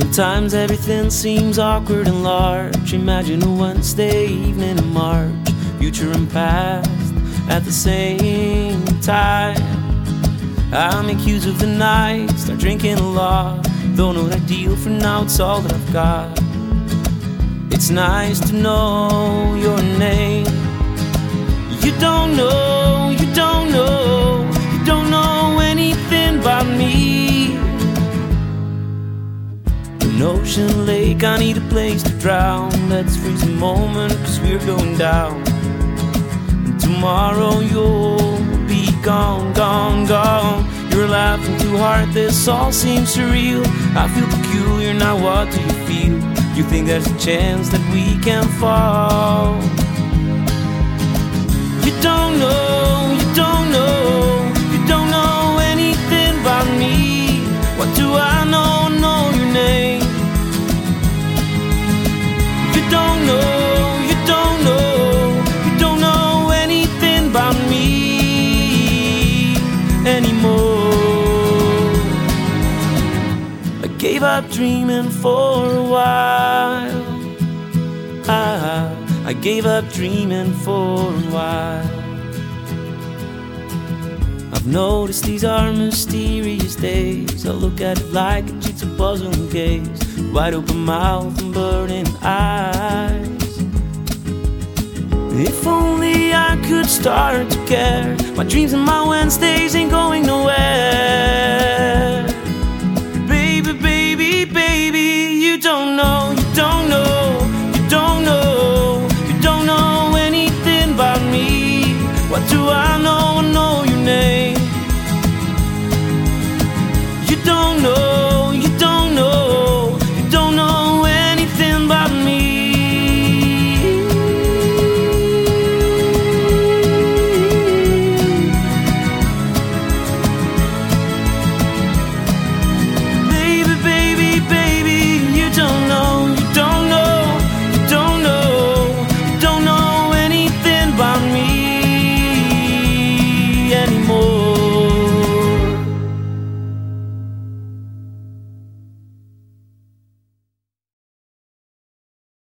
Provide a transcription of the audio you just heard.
Sometimes everything seems awkward and large. Imagine a Wednesday evening in March, future and past at the same time. I make use of the night, start drinking a lot. Though not ideal for now, it's all that I've got. It's nice to know your name. You don't know, you don't know, you don't know anything about me. An ocean lake, I need a place to drown. Let's freeze a moment, cause we're going down. And tomorrow you'll be gone, gone, gone. You're laughing too hard, this all seems surreal. I feel peculiar, now what do you feel? You think there's a chance that we can fall? You don't know, you don't know, you don't know anything about me. What do I know, know your name? You don't know, you don't know, you don't know anything about me anymore. I gave up dreaming for a while. I gave up dreaming for a while. I've noticed these are mysterious days. I look at it like a jigsaw puzzle and gaze, wide open mouth and burning eyes. If only I could start to care. My dreams and my Wednesdays ain't going nowhere. Baby, baby, baby, you don't know, you don't know, you don't know, you don't know anything about me. What do I know?